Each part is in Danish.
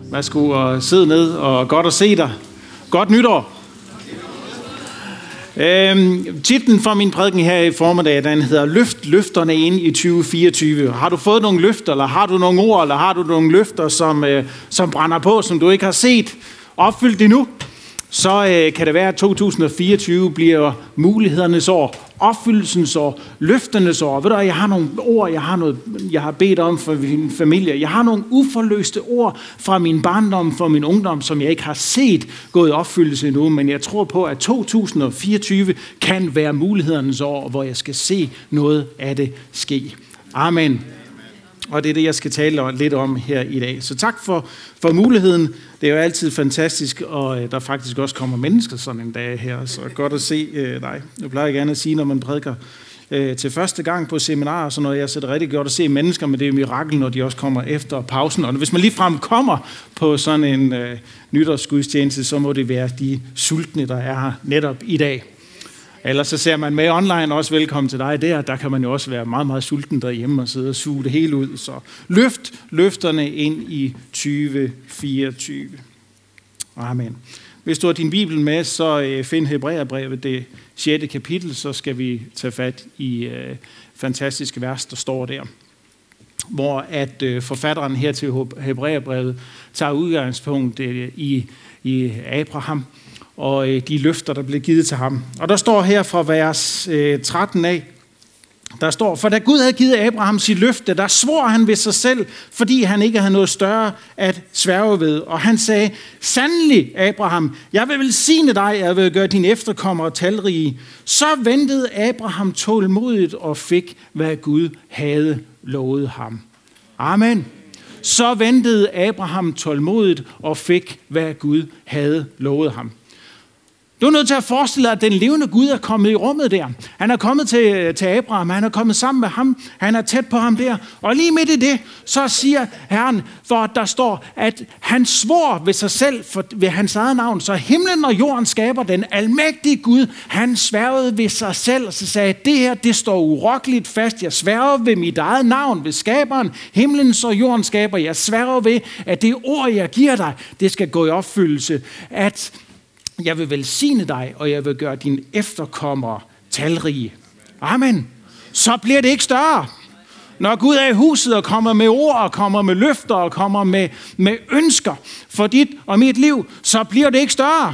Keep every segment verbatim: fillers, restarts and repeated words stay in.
Værsgo og sidde ned, og godt at se dig. Godt nytår. Øhm, titlen for min prædiken her i formiddag, den hedder Løft løfterne ind i tyve fireogtyve. Har du fået nogle løfter, eller har du nogle ord, eller har du nogle løfter, som, øh, som brænder på, som du ikke har set opfyldt endnu? Så øh, kan det være, at to tusind fireogtyve bliver mulighedernes år, opfyldelsens år, løfternes år. Ved du, jeg har nogle ord, jeg har, noget, jeg har bedt om for min familie. Jeg har nogle uforløste ord fra min barndom, fra min ungdom, som jeg ikke har set gået i opfyldelse endnu. Men jeg tror på, at to tusind fireogtyve kan være mulighedernes år, hvor jeg skal se noget af det ske. Amen. Og det er det, jeg skal tale lidt om her i dag. Så tak for, for muligheden. Det er jo altid fantastisk, og der faktisk også kommer mennesker sådan en dag her. Så godt at se øh, dig. Jeg plejer gerne at sige, når man prædiker øh, til første gang på seminarer og sådan noget, jeg så er det rigtig godt at se mennesker, men det er jo mirakel, når de også kommer efter pausen. Og hvis man ligefrem kommer på sådan en øh, nytårsgudstjeneste, så må det være de sultne, der er her netop i dag. Ellers så ser man med online også velkommen til dig der. Der kan man jo også være meget, meget sulten derhjemme og sidde og suge det hele ud. Så løft løfterne ind i tyve fireogtyve. Amen. Hvis du har din bibel med, så find Hebræerbrevet, det sjette kapitel, så skal vi tage fat i øh, fantastiske vers, der står der. Hvor at øh, forfatteren her til Hebræerbrevet tager udgangspunkt øh, i, i Abraham, og de løfter, der blev givet til ham. Og der står her fra vers tretten af, der står, for da Gud havde givet Abraham sit løfte, der svor han ved sig selv, fordi han ikke havde noget større at sværge ved. Og han sagde, sandelig Abraham, jeg vil velsigne dig, jeg vil gøre dine efterkommere talrige. Så ventede Abraham tålmodigt og fik, hvad Gud havde lovet ham. Amen. Så ventede Abraham tålmodigt og fik, hvad Gud havde lovet ham. Du er nødt til at forestille dig, at den levende Gud er kommet i rummet der. Han er kommet til, til Abraham, han er kommet sammen med ham, han er tæt på ham der. Og lige midt i det, så siger Herren, for der står, at han svor ved sig selv for, ved hans eget navn. Så himlen og jorden skaber den almægtige Gud. Han sværgede ved sig selv, og så sagde, det her, det står urokkeligt fast. Jeg sværger ved mit eget navn, ved skaberen. Himlen og jorden skaber. Jeg sværger ved, at det ord, jeg giver dig, det skal gå i opfyldelse. At jeg vil velsigne dig, og jeg vil gøre dine efterkommere talrige. Amen. Så bliver det ikke større. Når Gud er i huset og kommer med ord, og kommer med løfter, og kommer med, med ønsker for dit og mit liv, så bliver det ikke større.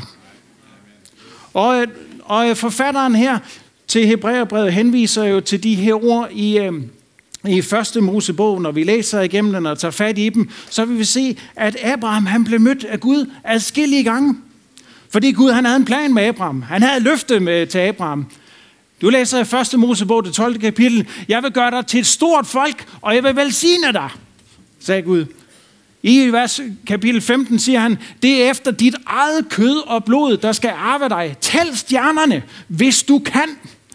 Og, og forfatteren her til Hebræerbrevet henviser jo til de her ord i, i første Mosebog. Når vi læser igennem den og tager fat i dem, så vil vi se, at Abraham han blev mødt af Gud adskillige gange. Fordi Gud, han havde en plan med Abraham. Han havde løfte med til Abraham. Du læser i første Mosebog, det tolvte kapitel. Jeg vil gøre dig til et stort folk, og jeg vil velsigne dig, sagde Gud. I vers kapitel femten siger han, det er efter dit eget kød og blod, der skal arve dig. Tæl stjernerne, hvis du kan.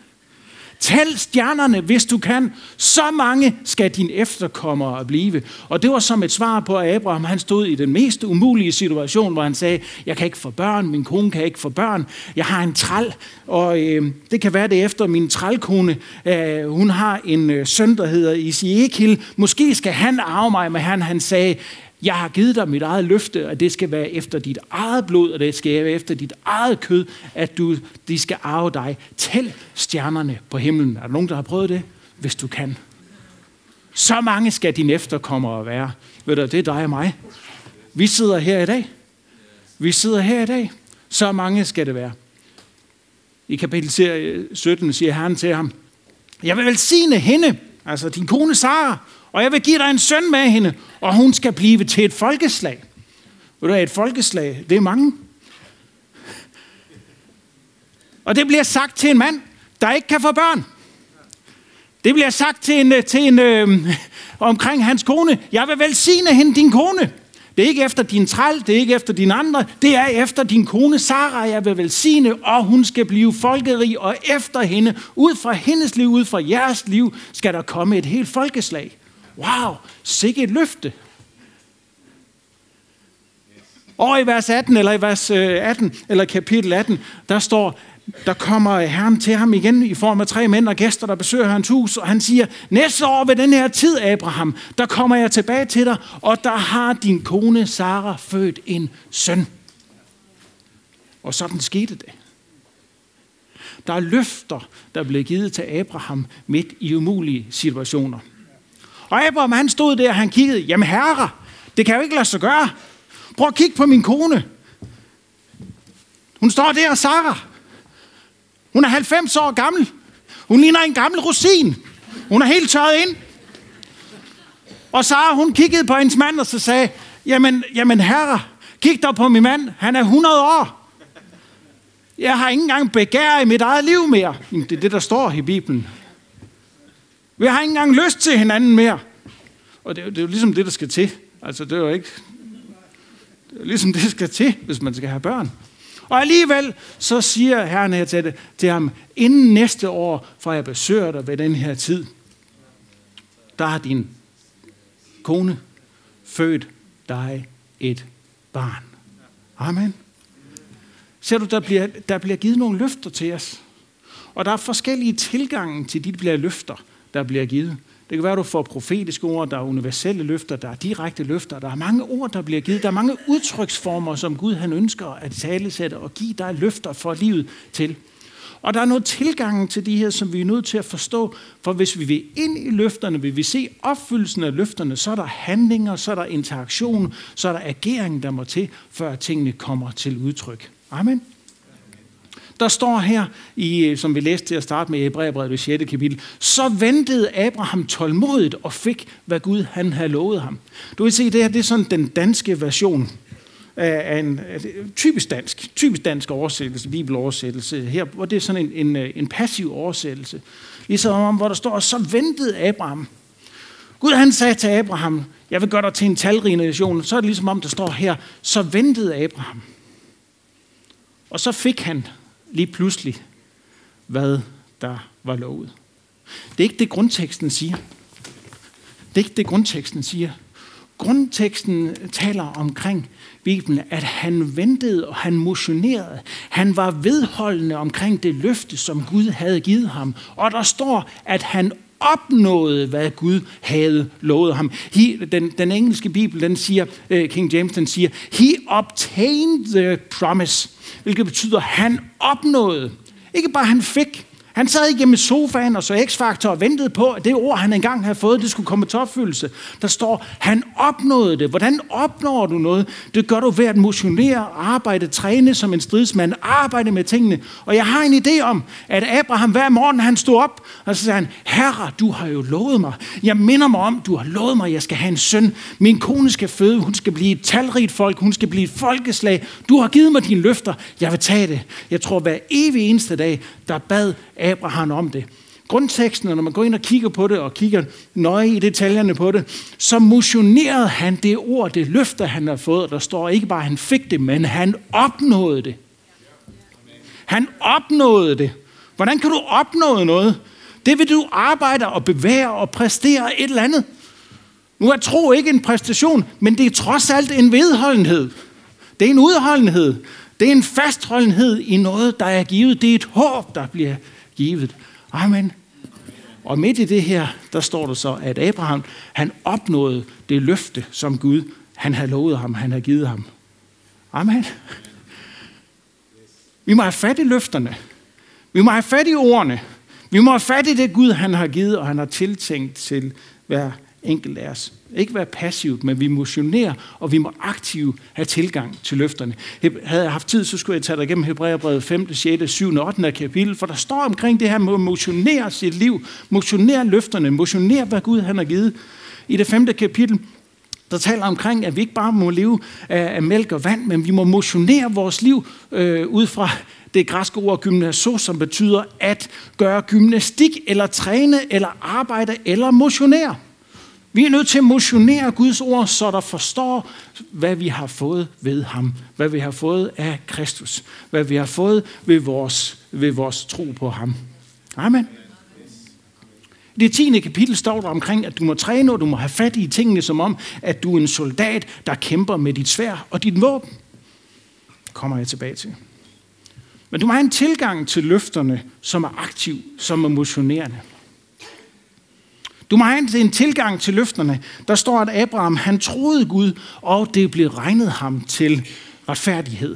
Tæl stjernerne, hvis du kan. Så mange skal dine efterkommere blive. Og det var som et svar på, at Abraham han stod i den mest umulige situation, hvor han sagde, jeg kan ikke få børn, min kone kan ikke få børn, jeg har en træl, og øh, det kan være det efter min trælkone, øh, hun har en øh, søn, der hedder Isiekil, måske skal han arve mig, men han, han sagde, jeg har givet dig mit eget løfte, at det skal være efter dit eget blod, og det skal være efter dit eget kød, at du, de skal arve dig. Tæl stjernerne på himlen. Er der nogen, der har prøvet det? Hvis du kan. Så mange skal dine efterkommere være. Ved du, det er dig og mig. Vi sidder her i dag. Vi sidder her i dag. Så mange skal det være. I kapitel sytten siger Herren til ham, jeg vil velsigne hende, altså din kone Sara, og jeg vil give dig en søn med hende, og hun skal blive til et folkeslag. Ved du, et folkeslag, det er mange. Og det bliver sagt til en mand, der ikke kan få børn. Det bliver sagt til en, til en øh, omkring hans kone, jeg vil velsigne hende, din kone. Det er ikke efter din træl, det er ikke efter din andre, det er efter din kone Sara, jeg vil velsigne, og hun skal blive folkerig, og efter hende, ud fra hendes liv, ud fra jeres liv, skal der komme et helt folkeslag. Wow, sikke et løfte. Og i vers atten, eller i vers atten, eller kapitel atten, der står, der kommer Herren til ham igen i form af tre mænd og gæster, der besøger hans hus, og han siger, næste år ved den her tid, Abraham, der kommer jeg tilbage til dig, og der har din kone Sara født en søn. Og sådan skete det. Der er løfter, der blev givet til Abraham midt i umulige situationer. Og Abraham, han stod der, og han kiggede, jamen herre, det kan jo ikke lade sig gøre. Prøv at kigge på min kone. Hun står der, Sara. Hun er halvfems år gammel. Hun ligner en gammel rosin. Hun er helt tørret ind. Og Sara, hun kiggede på hendes mand og så sagde, jamen, jamen herre, kig dog på min mand. Han er hundrede år. Jeg har ikke engang begær i mit eget liv mere. Det er det, der står i Bibelen. Vi har ikke engang lyst til hinanden mere. Og det er, det er jo ligesom det, der skal til. Altså, det er jo ikke... Det er ligesom det, der skal til, hvis man skal have børn. Og alligevel, så siger Herren her til, det, til ham, inden næste år, for jeg besøger dig ved den her tid, der har din kone født dig et barn. Amen. Ser du, der bliver, der bliver givet nogle løfter til os. Og der er forskellige tilgange til de bliver løfter, der bliver givet. Det kan være, at du får profetiske ord, der er universelle løfter, der er direkte løfter. Der er mange ord, der bliver givet. Der er mange udtryksformer, som Gud han ønsker at talesætte og give dig løfter for livet til. Og der er noget tilgangen til de her, som vi er nødt til at forstå. For hvis vi vil ind i løfterne, vil vi se opfyldelsen af løfterne, så er der handlinger, så er der interaktion, så er der agering, der må til, før tingene kommer til udtryk. Amen. Der står her, i, som vi læste til at starte med i Hebræerbrevet, det sjette kapitel, så ventede Abraham tålmodigt og fik, hvad Gud han havde lovet ham. Du vil se, det her det er sådan den danske version af en typisk dansk, typisk dansk oversættelse, bibeloversættelse her, hvor det er sådan en, en, en passiv oversættelse. Ligesom om, hvor der står, så ventede Abraham. Gud han sagde til Abraham, jeg vil gøre dig til en talrig nation. Så er det ligesom om, der står her, så ventede Abraham. Og så fik han lige pludselig, hvad der var lovet. Det er ikke det, grundteksten siger. Det er ikke det, grundteksten siger. Grundteksten taler omkring Bibelen, at han ventede og han motionerede. Han var vedholdende omkring det løfte, som Gud havde givet ham. Og der står, at han opnåede, hvad Gud havde lovet ham. He, den, den engelske bibel, den siger, uh, King James, den siger, he obtained the promise, hvilket betyder, at han opnåede. Ikke bare han fik. Han sad ikke hjemme i sofaen og så X-Factor og ventede på, at det ord, han engang havde fået, det skulle komme til opfyldelse. Der står, han opnåede det. Hvordan opnår du noget? Det gør du ved at motionere, arbejde, træne som en stridsmand, arbejde med tingene. Og jeg har en idé om, at Abraham hver morgen, han stod op, og så sagde han, herre, du har jo lovet mig. Jeg minder mig om, du har lovet mig, at jeg skal have en søn. Min kone skal føde, hun skal blive et talrigt folk, hun skal blive et folkeslag. Du har givet mig dine løfter, jeg vil tage det. Jeg tror, hver evig eneste dag, der bad Abraham om det. Grundteksten, når man går ind og kigger på det, og kigger nøje i detaljerne på det, så motionerede han det ord, det løfte, han har fået. Der står ikke bare, at han fik det, men han opnåede det. Han opnåede det. Hvordan kan du opnå noget? Det vil du arbejde og bevæge og præstere et eller andet. Nu er tro ikke en præstation, men det er trods alt en vedholdenhed. Det er en udholdenhed. Det er en fastholdenhed i noget, der er givet. Det er et håb, der bliver givet. Amen. Og midt i det her, der står der så, at Abraham, han opnåede det løfte, som Gud, han havde lovet ham, han havde givet ham. Amen. Vi må have fat i løfterne. Vi må have fat i ordene. Vi må have fat i det Gud, han har givet, og han har tiltænkt til hver enkelt af os. Ikke være passivt, men vi motionerer, og vi må aktivt have tilgang til løfterne. Havde jeg haft tid, så skulle jeg tage dig igennem Hebræerbrevet femte, sjette, syvende og ottende kapitel, for der står omkring det her med at motionere sit liv, motionere løfterne, motionere, hvad Gud han har givet. I det femte kapitel, der taler omkring, at vi ikke bare må leve af, af mælk og vand, men vi må motionere vores liv øh, ud fra det græske ord gymnaso, som betyder at gøre gymnastik, eller træne, eller arbejde, eller motionere. Vi er nødt til at motionere Guds ord, så der forstår, hvad vi har fået ved ham. Hvad vi har fået af Kristus. Hvad vi har fået ved vores, ved vores tro på ham. Amen. I det tiende kapitel står der omkring, at du må træne, og du må have fat i tingene, som om, at du er en soldat, der kæmper med dit sværd og dit våben. Det kommer jeg tilbage til. Men du må have en tilgang til løfterne, som er aktiv, som er motionerende. Du må have en tilgang til løfterne. Der står, at Abraham, han troede Gud, og det blev regnet ham til retfærdighed.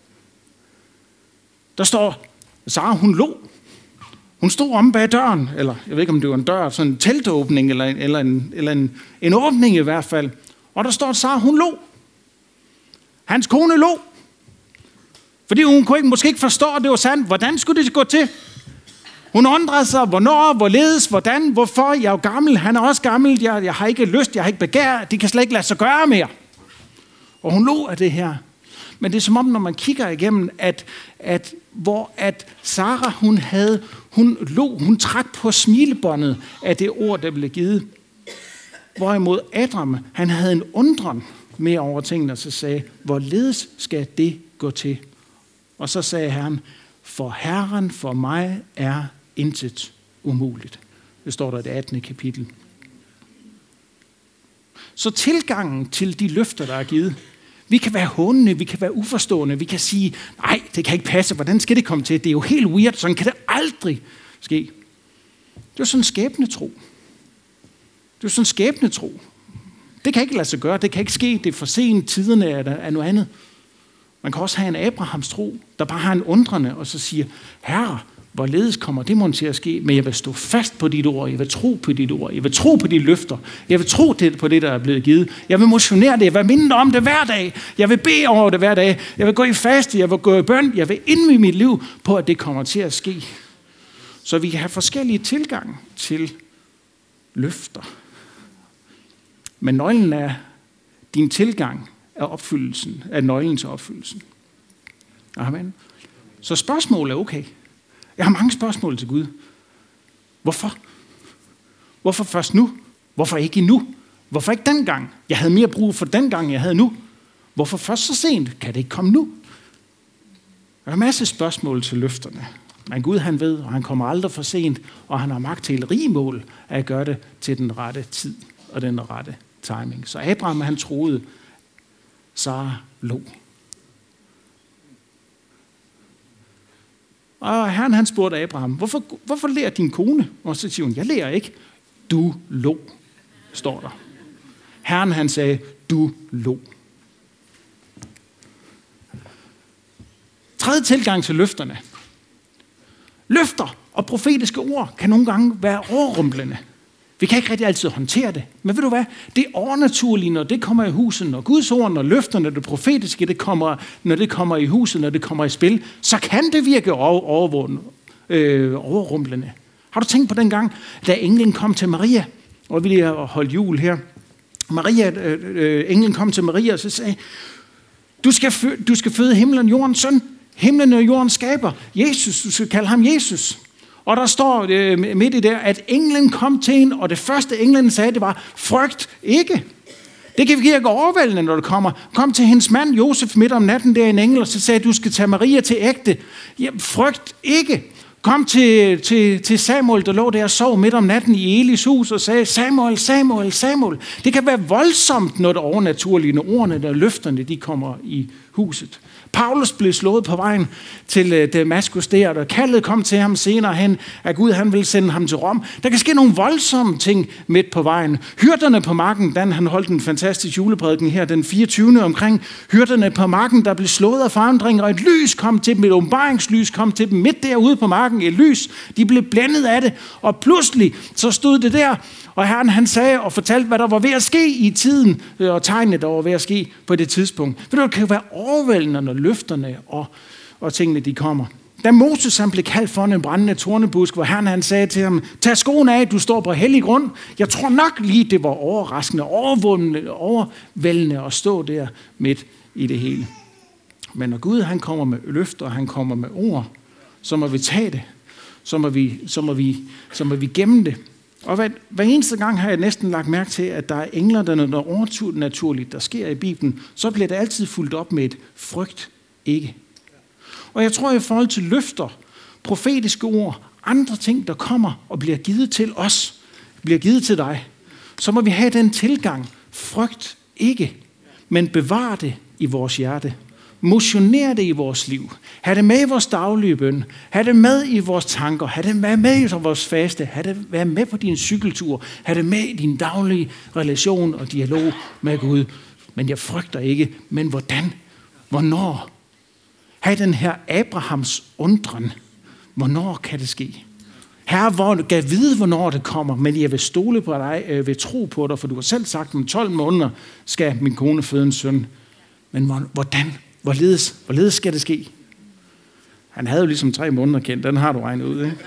Der står, Sara, hun lå. Hun stod om bag døren, eller jeg ved ikke, om det var en dør, sådan en teltåbning, eller, en, eller, en, eller en, en åbning i hvert fald. Og der står, at Sara, hun lå. Hans kone lå. Fordi hun kunne ikke, måske ikke forstå, at det var sandt. Hvordan skulle det gå til? Hun undrede sig, hvornår, hvorledes, hvordan, hvorfor. Jeg er jo gammel, han er også gammel. Jeg, jeg har ikke lyst, jeg har ikke begær. Det kan slet ikke lade sig gøre mere. Og hun lå af det her. Men det er som om, når man kigger igennem, at, at hvor at Sara, hun havde, hun lå, hun trak på smilebåndet af det ord, der blev givet. Hvorimod Abraham, han havde en undren mere over tingene, og så sagde, hvorledes skal det gå til? Og så sagde Herren, for Herren for mig er intet umuligt. Det står der i det attende kapitel. Så tilgangen til de løfter, der er givet, vi kan være hånende, vi kan være uforstående, vi kan sige, nej, det kan ikke passe, hvordan skal det komme til? Det er jo helt weird, sådan kan det aldrig ske. Det er sådan en skæbnetro. Det er sådan en skæbnetro. Det kan ikke lade sig gøre, det kan ikke ske, det er for sent, tiderne er noget andet. Man kan også have en Abrahams tro, der bare har en undrende, og så siger, Herre, hvorledes kommer det mon til at ske? Men jeg vil stå fast på dit ord, jeg vil tro på dit ord, jeg vil tro på de løfter, jeg vil tro på det, der er blevet givet. Jeg vil motionere det, jeg vil minde om det hver dag, jeg vil bede over det hver dag, jeg vil gå i faste, jeg vil gå i bøn, jeg vil indvige mit liv på, at det kommer til at ske. Så vi kan have forskellige tilgange til løfter. Men nøglen er din tilgang af opfyldelsen, af nøglen til opfyldelsen. Amen. Så spørgsmålet er okay. Jeg har mange spørgsmål til Gud. Hvorfor? Hvorfor først nu? Hvorfor ikke nu? Hvorfor ikke dengang? Jeg havde mere brug for dengang, jeg havde nu. Hvorfor først så sent? Kan det ikke komme nu? Der er en masse spørgsmål til løfterne. Men Gud, han ved, og han kommer aldrig for sent, og han har magt til et rigt mål at gøre det til den rette tid og den rette timing. Så Abraham, han troede, Sara lå. Og Herren, han spurgte Abraham, hvorfor, hvorfor lærer din kone? Og så siger hun, jeg lærer ikke. Du lå, står der. Herren, han sagde, du lå. Tredje tilgang til løfterne. Løfter og profetiske ord kan nogle gange være overrumplende. Vi kan ikke rigtig altid håndtere det. Men ved du hvad? Det er overnaturlige, når det kommer i huset. Når Guds ord, når løfterne, det profetiske, det kommer, når det kommer i huset, når det kommer i spil, så kan det virke over, øh, overrumplende. Har du tænkt på den gang, da englen kom til Maria? Og vi har holdt jul her. Maria, øh, englen kom til Maria og så sagde, du skal, fø- du skal føde himlen og jordens søn. Himlen og jorden skaber Jesus. Du skal kalde ham Jesus. Og der står øh, midt i der, at englen kom til hende, og det første englen sagde, det var, frygt ikke. Det kan virke overvældende, når det kommer. Kom til hendes mand, Josef, midt om natten, der en engel, og så sagde, du skal tage Maria til ægte. Ja, frygt ikke. Kom til, til, til Samuel, der lå der og sov midt om natten i Elis hus, og sagde, Samuel, Samuel, Samuel. Det kan være voldsomt, når det overnaturlige, når ordene, der løfterne, de kommer i huset. Paulus blev slået på vejen til Damaskus der, og kaldet kom til ham senere hen, at Gud han ville sende ham til Rom. Der kan ske nogle voldsomme ting midt på vejen. Hyrderne på marken, Dan han holdt en fantastisk juleprædiken her den fireogtyvende omkring hyrderne på marken, der blev slået af forandringer, og et lys kom til dem, et åbenbaringslys kom til dem midt derude på marken, et lys. De blev blændet af det, og pludselig så stod det der, og Herren han sagde og fortalte, hvad der var ved at ske i tiden, og tegnene, der var ved at ske på det tidspunkt. For det kan være overvældende, når løfterne og, og tingene de kommer. Da Moses han blev kaldt for en brændende tornebusk, hvor Herren han sagde til ham, tag skoene af, du står på hellig grund. Jeg tror nok lige, det var overraskende, overvældende, overvældende at stå der midt i det hele. Men når Gud han kommer med løfter, og han kommer med ord, så må vi tage det. Så må vi, så må vi, så må vi gemme det. Og hver, hver eneste gang har jeg næsten lagt mærke til, at der er engler, der noget overnaturligt, der sker i Bibelen, så bliver det altid fulgt op med et frygt ikke. Og jeg tror, i forhold til løfter, profetiske ord, andre ting, der kommer og bliver givet til os, bliver givet til dig, så må vi have den tilgang, frygt ikke, men bevar det i vores hjerte. motionere det i vores liv. Ha' det med i vores daglige bøn. Ha' det med i vores tanker. Ha' det med, med i vores faste. Ha' det være med på din cykeltur. Ha' det med i din daglige relation og dialog med Gud. Men jeg frygter ikke. Men hvordan? Hvornår? Ha' den her Abrahams undren. Hvornår kan det ske? Herre, hvor du kan vide, hvornår det kommer, men jeg vil stole på dig, jeg vil tro på dig, for du har selv sagt, at om tolv måneder skal min kone føde en søn. Men hvordan? Hvorledes? Hvorledes skal det ske? Han havde jo ligesom tre måneder kendt, den har du regnet ud, ikke?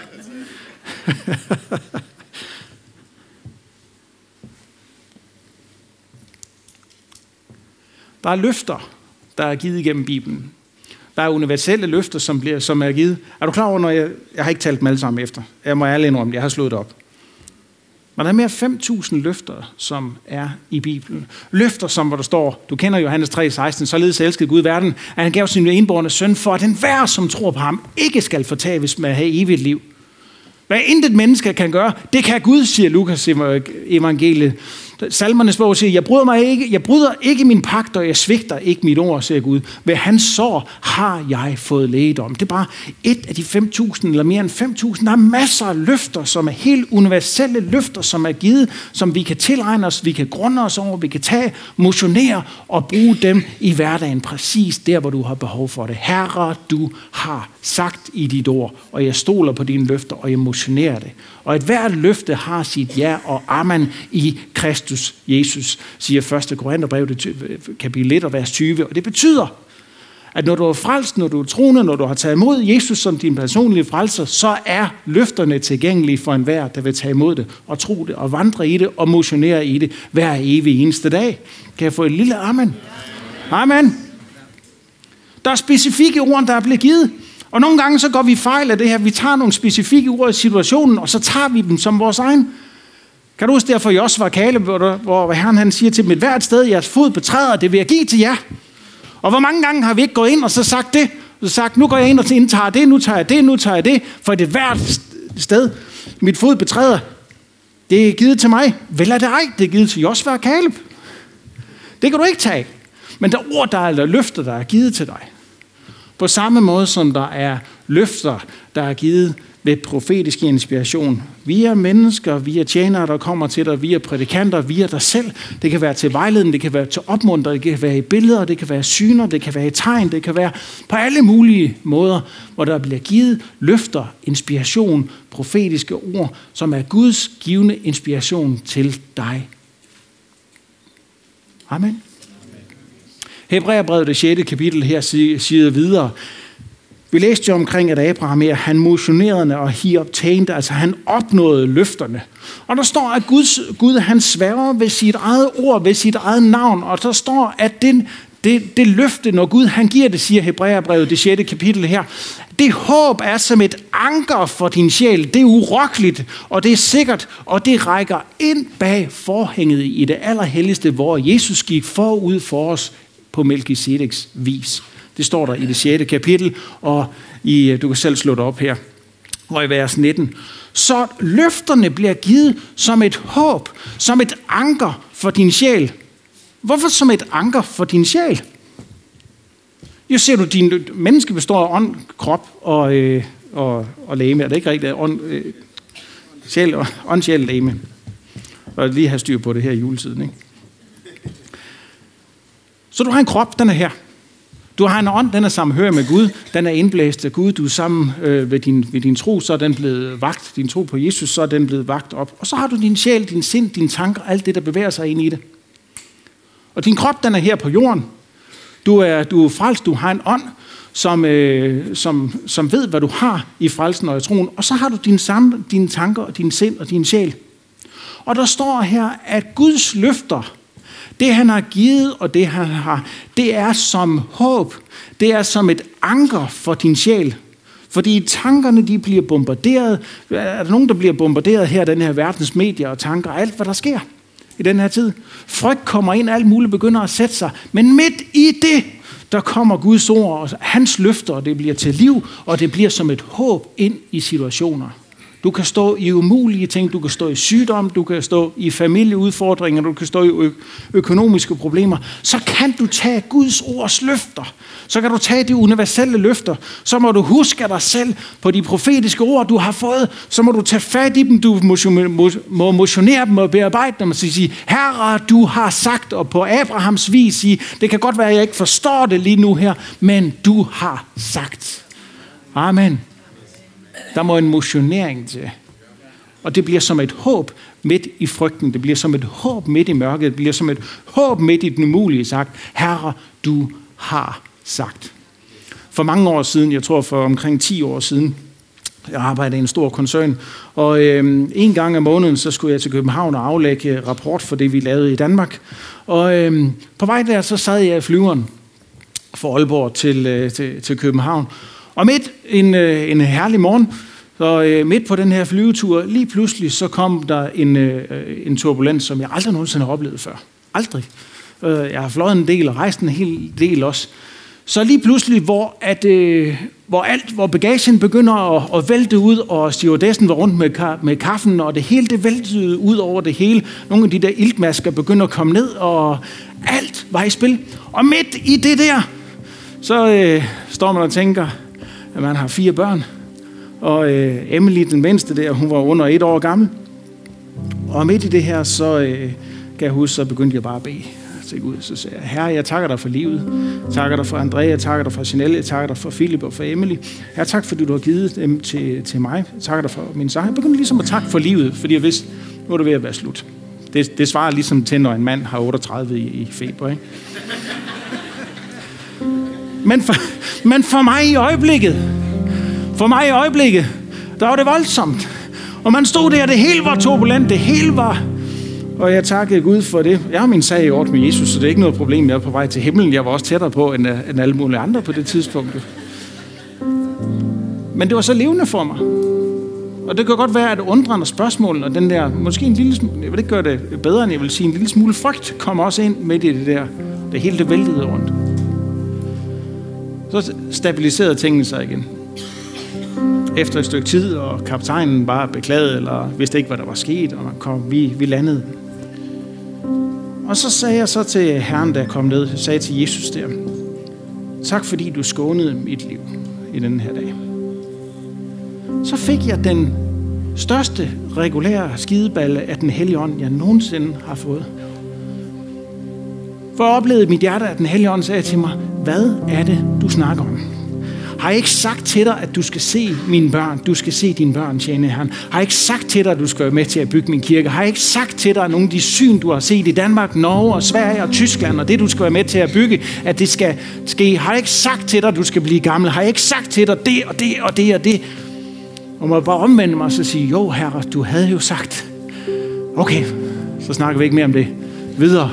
Der er løfter, der er givet igennem Bibelen. Der er universelle løfter, som, bliver, som er givet. Er du klar over, når jeg... Jeg har ikke talt dem alle sammen efter. Jeg må ærlig indrømme, jeg har slået det op. Men der er mere fem tusind løfter, som er i Bibelen. Løfter, som hvor der står, du kender Johannes tre seksten, således elskede Gud verden, at han gav sin enbårne søn, for at enhver, som tror på ham, ikke skal fortabes med at have evigt liv. Hvad intet menneske kan gøre, det kan Gud, siger Lukas evangeliet. Salmernes bog siger, jeg bryder, mig ikke, jeg bryder ikke min pagt, og jeg svigter ikke mit ord, siger Gud. Ved hans sår har jeg fået lægedom. Det er bare et af de fem tusind, eller mere end fem tusind. Der er masser af løfter, som er helt universelle løfter, som er givet, som vi kan tilegne os, vi kan grunde os over, vi kan tage, motionere og bruge dem i hverdagen, præcis der, hvor du har behov for det. Herre, du har sagt i dit ord, og jeg stoler på dine løfter, og jeg motionerer det. Og et hvert løfte har sit ja og amen i Kristus Jesus, siger første Korintherbrev, kapitel et og vers tyve. Og det betyder, at når du er frelst, når du er troende, når du har taget imod Jesus som din personlige frelser, så er løfterne tilgængelige for enhver, der vil tage imod det, og tro det, og vandre i det, og motionere i det hver evig eneste dag. Kan jeg få et lille amen? Amen. Der er specifikke ord, der er blevet givet. Og nogle gange så går vi fejl af det her. Vi tager nogle specifikke ord i situationen, og så tager vi dem som vores egen. Kan du huske derfor Josva og Kaleb, hvor, hvor Herren han siger til dem, et hvert sted jeres fod betræder, det vil jeg give til jer. Og hvor mange gange har vi ikke gået ind og så sagt det? Og så sagt, nu går jeg ind og indtager det, nu tager jeg det, nu tager jeg det. For det hvert sted, mit fod betræder, det er givet til mig. Vel er det ej, det er givet til Josva og Kaleb. Det kan du ikke tage. Men der er ord, der er, eller løfter, der er givet til dig. På samme måde som der er løfter, der er givet ved profetisk inspiration. Vi er mennesker, vi er tjenere, der kommer til dig, vi er prædikanter, vi er dig selv. Det kan være til vejledning, det kan være til opmuntring, det kan være i billeder, det kan være syner, det kan være i tegn, det kan være på alle mulige måder, hvor der bliver givet løfter, inspiration, profetiske ord, som er Guds givne inspiration til dig. Amen. Hebræerbrevet, det sjette kapitel her, siger videre. Vi læste jo omkring, at Abraham her, han motionerede, og he obtained, altså han opnåede løfterne. Og der står, at Guds, Gud, han sværger ved sit eget ord, ved sit eget navn, og der står, at det, det, det løfte, når Gud, han giver det, siger Hebræerbrevet, det sjette kapitel her, det håb er som et anker for din sjæl. Det er urokkeligt, og det er sikkert, og det rækker ind bag forhænget i det allerhelligste, hvor Jesus gik forud for os på Melkisedeks vis. Det står der i det sjette kapitel, og i, du kan selv slå det op her, og i vers nitten. Så løfterne bliver givet som et håb, som et anker for din sjæl. Hvorfor som et anker for din sjæl? Jo, ser du, din menneske består af ånd, krop og, øh, og, og lægeme. Er det ikke rigtigt? Ånd, øh, sjæl, ånd, sjæl, lægeme. Og lige have styr på det her i juletiden, ikke? Så du har en krop, den er her. Du har en ånd, den er sammenhørig med Gud, den er indblæst af Gud, du er sammen øh, ved, din, ved din tro, så er den blevet vagt, din tro på Jesus, så er den blevet vagt op. Og så har du din sjæl, din sind, dine tanker, alt det, der bevæger sig ind i det. Og din krop, den er her på jorden. Du er, du er frelst, du har en ånd, som, øh, som, som ved, hvad du har i frelsen og i troen. Og så har du dine, samme, dine tanker, og din sind og din sjæl. Og der står her, at Guds løfter, det han har givet, og det han har, det er som håb. Det er som et anker for din sjæl. Fordi tankerne, de bliver bombarderet. Er der nogen, der bliver bombarderet her, den her verdens medier og tanker, alt hvad der sker i den her tid? Frygt kommer ind, alt muligt begynder at sætte sig. Men midt i det, der kommer Guds ord og hans løfter, og det bliver til liv, og det bliver som et håb ind i situationer. Du kan stå i umulige ting, du kan stå i sygdom, du kan stå i familieudfordringer, du kan stå i ø- økonomiske problemer. Så kan du tage Guds ords løfter. Så kan du tage de universelle løfter. Så må du huske dig selv på de profetiske ord, du har fået. Så må du tage fat i dem, du må motionere dem og bearbejde dem og sige, Herre, du har sagt, og på Abrahams vis sige, det kan godt være, at jeg ikke forstår det lige nu her, men du har sagt. Amen. Der må en motionering til. Og det bliver som et håb midt i frygten. Det bliver som et håb midt i mørket. Det bliver som et håb midt i den umulige sagt. Herre, du har sagt. For mange år siden, jeg tror for omkring ti år siden, jeg arbejdede i en stor koncern, og øh, en gang om måneden, så skulle jeg til København og aflægge rapport for det, vi lavede i Danmark. Og øh, på vej der, så sad jeg i flyveren fra Aalborg til, øh, til, til København. Og midt en, øh, en herlig morgen, så øh, midt på den her flyvetur, lige pludselig så kom der en, øh, en turbulens, som jeg aldrig nogensinde har oplevet før. Aldrig. Øh, jeg har fløjet en del og rejst en hel del også. Så lige pludselig, hvor, at, øh, hvor, alt, hvor bagagen begynder at, at vælte ud, og stewardessen var rundt med, med kaffen, og det hele det væltede ud over det hele. Nogle af de der iltmasker begynder at komme ned, og alt var i spil. Og midt i det der, så øh, står man og tænker, at man har fire børn. Og øh, Emily, den mindste der, hun var under et år gammel. Og midt i det her, så øh, kan jeg huske, så begyndte jeg bare at bede. Så ud, så sagde jeg, Herre, jeg takker dig for livet. Jeg takker dig for Andrea, jeg takker dig for Jeanette, jeg takker dig for Philip og for Emily. Herre, tak fordi du har givet dem til, til mig. Jeg takker dig for min sang. Jeg begyndte ligesom at takke for livet, fordi jeg vidste, nu er det ved at være slut. Det, det svarer ligesom til, når en mand har otteogtredive i, i feber, ikke? Men for, men for mig i øjeblikket, for mig i øjeblikket, der var det voldsomt. Og man stod der, det hele var turbulent, det hele var... Og jeg takkede Gud for det. Jeg har min sag i orden med Jesus, så det er ikke noget problem. Jeg er på vej til himlen. Jeg var også tættere på end, end alle mulige andre på det tidspunkt. Men det var så levende for mig. Og det kan godt være, at undren og spørgsmålene, og den der, måske en lille smule, jeg vil ikke gøre det bedre, end jeg vil sige, en lille smule frygt, kommer også ind midt i det der. Det hele det væltede rundt. Så stabiliserede tingene sig igen. Efter et stykke tid, og kaptajnen bare beklagede, eller vidste ikke, hvad der var sket, og man kom, vi, vi landede. Og så sagde jeg så til Herren, der kom ned, jeg sagde til Jesus der, tak fordi du skånede mit liv i den her dag. Så fik jeg den største regulære skideballe af den hellige ånd, jeg nogensinde har fået. For jeg oplevede mit hjerte, at den hellige ånd sagde til mig, hvad er det, du snakker om? Har jeg ikke sagt til dig, at du skal se mine børn? Du skal se dine børn tjene Herren. Har jeg ikke sagt til dig, at du skal være med til at bygge min kirke? Har jeg ikke sagt til dig, at nogle af de syn, du har set i Danmark, Norge og Sverige og Tyskland, og det, du skal være med til at bygge, at det skal ske? Har jeg ikke sagt til dig, at du skal blive gammel? Har jeg ikke sagt til dig det og det og det og det? Og må jeg bare omvende mig og så sige, jo Herre, du havde jo sagt. Okay, så snakker vi ikke mere om det. Videre.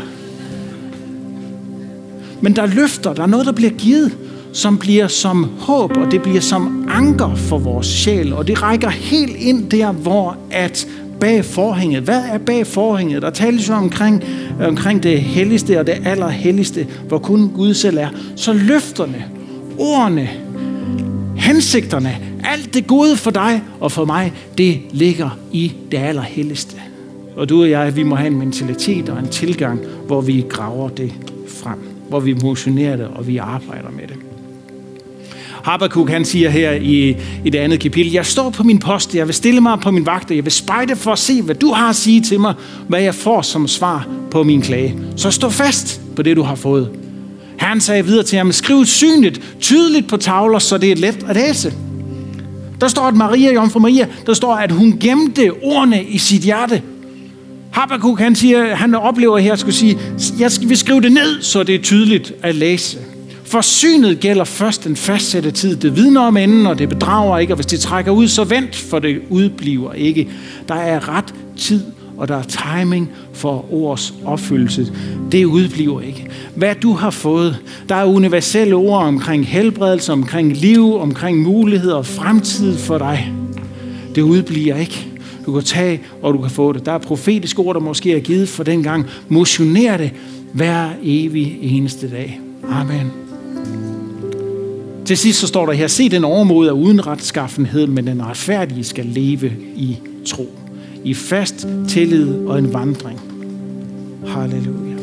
Men der er løfter, der er noget, der bliver givet, som bliver som håb, og det bliver som anker for vores sjæl. Og det rækker helt ind der, hvor at bag forhænget, hvad er bag forhænget? Der tales jo omkring, omkring det helligste og det allerhelligste, hvor kun Gud selv er. Så løfterne, ordene, hensigterne, alt det gode for dig og for mig, det ligger i det allerhelligste. Og du og jeg, vi må have en mentalitet og en tilgang, hvor vi graver det frem, hvor vi motionerer det, og vi arbejder med det. Habakuk, han siger her i, i det andet kapitel, jeg står på min post, jeg vil stille mig på min vagt, og jeg vil spejde for at se, hvad du har at sige til mig, hvad jeg får som svar på min klage. Så stå fast på det, du har fået. Herren sagde videre til ham, skriv synligt, tydeligt på tavler, så det er let at læse. Der står, at Maria, Jomfru Maria, der står, at hun gemte ordene i sit hjerte. Habakuk, han siger, han oplever her, skulle sige, jeg vil skrive det ned, så det er tydeligt at læse. For synet gælder først den fastsatte tid. Det vidner om enden, og det bedrager ikke. Og hvis det trækker ud, så vent, for det udbliver ikke. Der er ret tid, og der er timing for ords opfyldelse. Det udbliver ikke. Hvad du har fået, der er universelle ord omkring helbredelse, omkring liv, omkring muligheder og fremtid for dig. Det udbliver ikke. Du kan tage, og du kan få det. Der er profetiske ord, der måske er givet for den gang. Motioner det hver evig eneste dag. Amen. Til sidst så står der her, se den overmod af uden retskaffenhed, men den retfærdige skal leve i tro. I fast tillid og en vandring. Halleluja.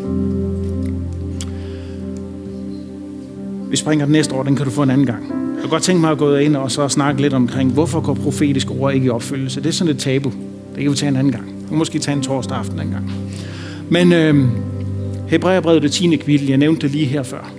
Vi springer den næste år, den kan du få en anden gang. Jeg kunne godt tænke mig at gå ind og så snakke lidt omkring, hvorfor går profetiske ord ikke i opfyldelse. Det er sådan et tabu. Det kan vi tage en anden gang. Vi kan måske tage en torsdag aften en gang. Men øh, Hebræerbrevet det tiende kapitel, jeg nævnte det lige her før.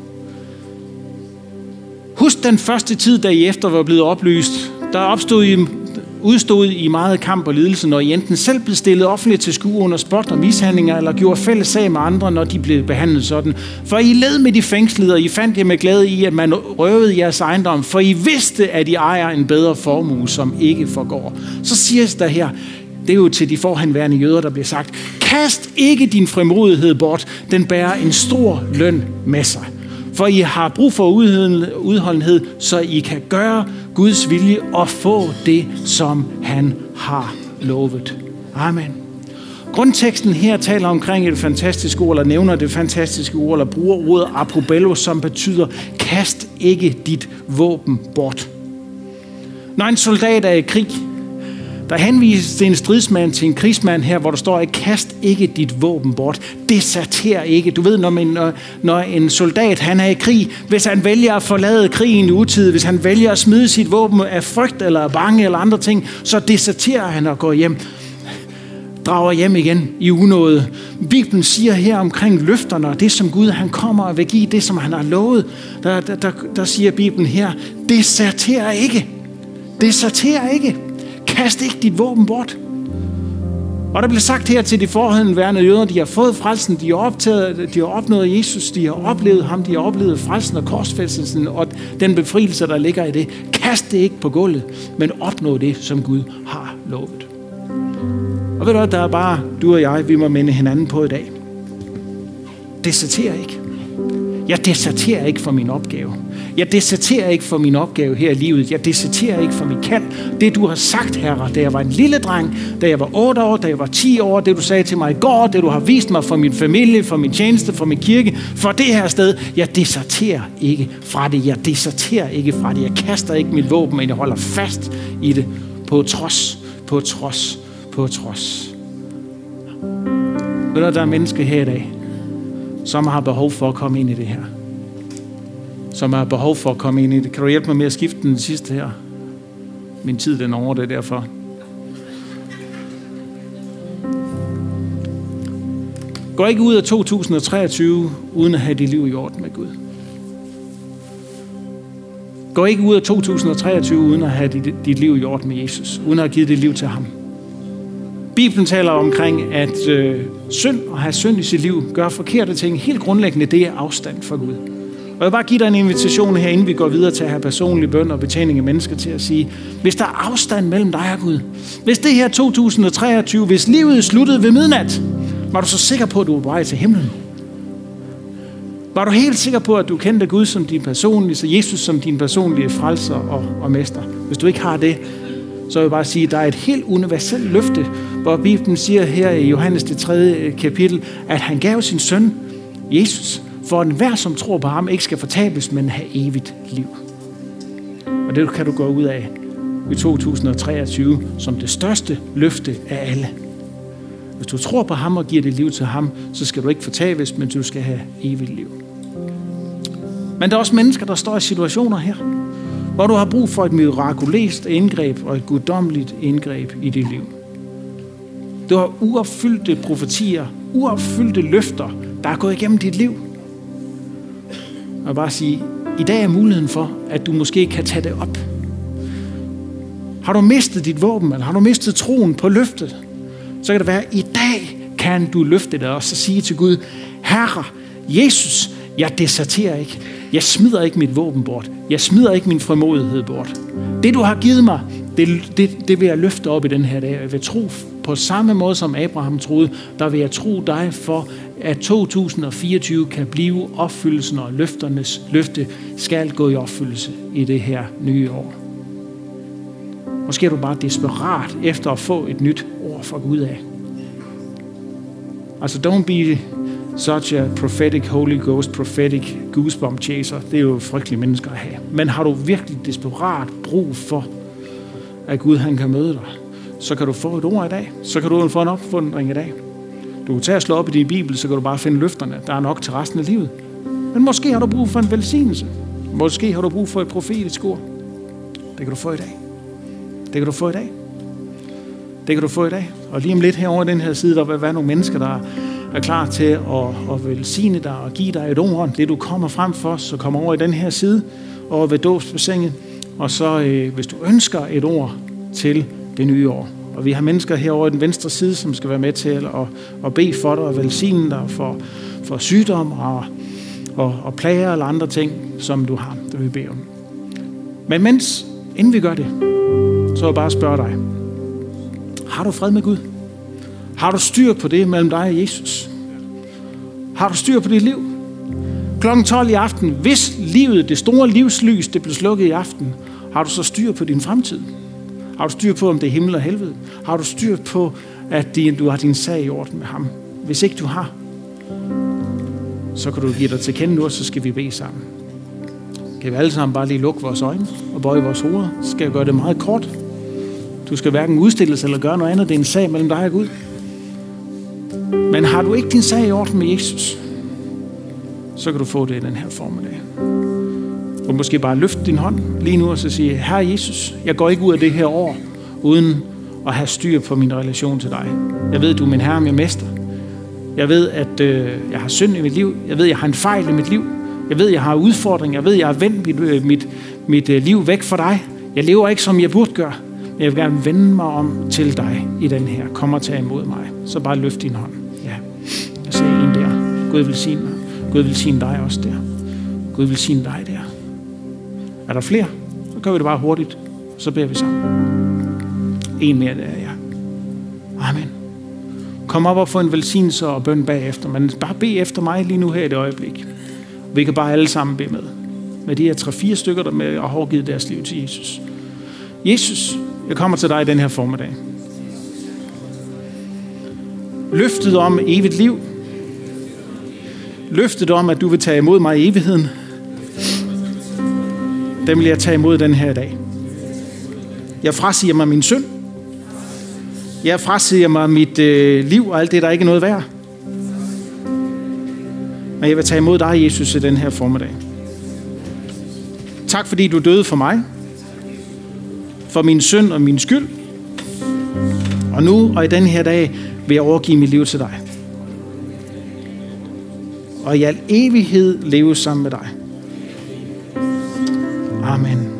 Husk den første tid, da I efter var blevet oplyst, der opstod I, udstod I meget kamp og lidelse, når I enten selv blev stillet offentligt til skue under spot og mishandlinger, eller gjorde fælles sag med andre, når de blev behandlet sådan. For I led med de fængslede, og I fandt jer med glæde i, at man røvede jeres ejendom, for I vidste, at I ejer en bedre formue, som ikke forgår. Så siger der her, det er jo til de forhenværende jøder, der bliver sagt, kast ikke din frimodighed bort, den bærer en stor løn med sig. For I har brug for udholdenhed, så I kan gøre Guds vilje og få det, som han har lovet. Amen. Grundteksten her taler omkring et fantastisk ord, eller nævner det fantastiske ord, eller bruger ordet apobello, som betyder, kast ikke dit våben bort. Når en soldat er i krig, der henvises til en stridsmand til en krigsmand her, hvor der står, kast ikke dit våben bort. Deserter ikke. Du ved, når, man, når, når en soldat han er i krig, hvis han vælger at forlade krigen i utide, hvis han vælger at smide sit våben af frygt eller bange eller andre ting, så deserterer han og går hjem. Drager hjem igen i unåde. Bibelen siger her omkring løfterne, og det som Gud han kommer og vil give, det som han har lovet, der, der, der, der siger Bibelen her, deserter ikke. Deserter ikke. Kast ikke dit våben bort. Og der bliver sagt her til de forhenværende jøder, de har fået frelsen, de har, optaget, de har opnået Jesus, de har oplevet ham, de har oplevet frelsen og korsfæstelsen og den befrielse, der ligger i det. Kast det ikke på gulvet, men opnå det, som Gud har lovet. Og ved du hvad, der er bare du og jeg, vi må minde hinanden på i dag. Deserter ikke. Jeg deserterer ikke for min opgave. Jeg deserterer ikke for min opgave her i livet. Jeg deserterer ikke for mit kald. Det du har sagt, Herre, da jeg var en lille dreng, da jeg var otte år, da jeg var ti år, det du sagde til mig i går, det du har vist mig for min familie, for min tjeneste, for min kirke, for det her sted. Jeg deserterer ikke fra det. Jeg deserterer ikke fra det. Jeg kaster ikke mit våben, men jeg holder fast i det på trods, på trods, på trods. Ved du, der er mennesker her i dag, som har behov for at komme ind i det her. Som har behov for at komme ind i det. Kan du hjælpe mig med at skifte den sidste her? Min tid den over, det er derfor. Gå ikke ud af to tusind og treogtyve uden at have dit liv i orden med Gud. Gå ikke ud af to tusind og treogtyve uden at have dit, dit liv i orden med Jesus. Uden at have givet dit liv til ham. Bibelen taler omkring, at øh, synd og have synd i sit liv gør forkerte ting. Helt grundlæggende, det er afstand fra Gud. Og jeg vil bare give dig en invitation her, inden vi går videre til at have personlig bøn og betjening af mennesker til at sige, hvis der er afstand mellem dig og Gud, hvis det her to tusind og treogtyve, hvis livet sluttede ved midnat, var du så sikker på, at du var på vej til himlen? Var du helt sikker på, at du kendte Gud som din personlige, så Jesus som din personlige frelser og, og mester? Hvis du ikke har det, så vil jeg bare sige, at der er et helt universelt løfte, hvor Bibelen siger her i Johannes det tredje kapitel, at han gav sin søn, Jesus, for enhver, som tror på ham, ikke skal fortabes, men have evigt liv. Og det kan du gå ud af i to tusind og treogtyve som det største løfte af alle. Hvis du tror på ham og giver dit liv til ham, så skal du ikke fortabes, men du skal have evigt liv. Men der er også mennesker, der står i situationer her, hvor du har brug for et mirakuløst indgreb og et guddommeligt indgreb i dit liv. Du har uopfyldte profetier, uopfyldte løfter, der er gået igennem dit liv. Og bare sige, i dag er muligheden for, at du måske kan tage det op. Har du mistet dit våben, eller har du mistet troen på løftet, så kan det være, at i dag kan du løfte det og så sige til Gud, Herre, Jesus, jeg deserterer ikke. Jeg smider ikke mit våben bort. Jeg smider ikke min frimodighed bort. Det du har givet mig, det, det, det vil jeg løfte op i den her dag. Jeg vil tro på samme måde som Abraham troede, der vil jeg tro dig for, at to tusind og fireogtyve kan blive opfyldelsen, og løfternes løfte skal gå i opfyldelse i det her nye år. Måske er du bare desperat efter at få et nyt ord fra Gud af. Altså, don't be Such a prophetic Holy Ghost, prophetic goosebump chaser. Det er jo frygtelige mennesker at have. Men har du virkelig desperat brug for, at Gud han kan møde dig, så kan du få et ord i dag. Så kan du få en opfordring i dag. Du kan tage og slå op i din bibel, så kan du bare finde løfterne. Der er nok til resten af livet. Men måske har du brug for en velsignelse. Måske har du brug for et profetisk ord. Det kan du få i dag. Det kan du få i dag. Det kan du få i dag. Og lige om lidt herovre i den her side, der vil være nogle mennesker, der er klar til at, at velsigne dig og give dig et ord. Det du kommer frem for, så kommer over i den her side, over ved dåbsbassinet. Og så øh, hvis du ønsker et ord til det nye år. Og vi har mennesker herovre i den venstre side, som skal være med til at, at, at bede for dig og velsigne dig for, for sygdom og, og, og plager eller andre ting, som du har, der vil bede om. Men mens, inden vi gør det, så vil jeg bare spørge dig. Har du fred med Gud? Har du styr på det mellem dig og Jesus? Har du styr på dit liv? klokken tolv i aften, hvis livet, det store livslys, det blev slukket i aften, har du så styr på din fremtid? Har du styr på, om det er himmel og helvede? Har du styr på, at du har din sag i orden med ham? Hvis ikke du har, så kan du give dig til kende nu, og så skal vi bede sammen. Kan vi alle sammen bare lige lukke vores øjne og bøje vores hoveder? Så skal jeg gøre det meget kort. Du skal hverken udstilles eller gøre noget andet. Det er en sag mellem dig og Gud. Men har du ikke din sag i orden med Jesus, så kan du få det i den her formiddag. Og måske bare løfte din hånd lige nu og så sige, Herre Jesus, jeg går ikke ud af det her år, uden at have styr på min relation til dig. Jeg ved, du er min Herre, min Mester. Jeg ved, at øh, jeg har synd i mit liv. Jeg ved, jeg har en fejl i mit liv. Jeg ved, jeg har udfordringer. Jeg ved, jeg har vendt mit, øh, mit, mit øh, liv væk fra dig. Jeg lever ikke, som jeg burde gøre. Men jeg vil gerne vende mig om til dig i den her. Kom og tag imod mig. Så bare løft din hånd. Ja, jeg ser en der. Gud vil sige mig. Gud vil sige dig også der. Gud vil sige dig der. Er der flere? Så gør vi det bare hurtigt. Så beder vi sammen. En mere, der er jeg. Amen. Kom op og få en velsignelse og bøn bagefter. Men bare bed efter mig lige nu her i det øjeblik. Vi kan bare alle sammen bede med. Med de her tre-fire stykker, der med og har givet deres liv til Jesus. Jesus, jeg kommer til dig i den her formiddag. Løftet om evigt liv. Løftet om, at du vil tage imod mig i evigheden. Den vil jeg tage imod den her dag. Jeg frasiger mig min synd. Jeg frasiger mig mit øh, liv og alt det, der ikke er noget værd. Men jeg vil tage imod dig, Jesus, i den her formiddag. Tak, fordi du døde for mig. For min synd og min skyld. Og nu og i den her dag vil jeg overgive mit liv til dig. Og i al evighed leve sammen med dig. Amen.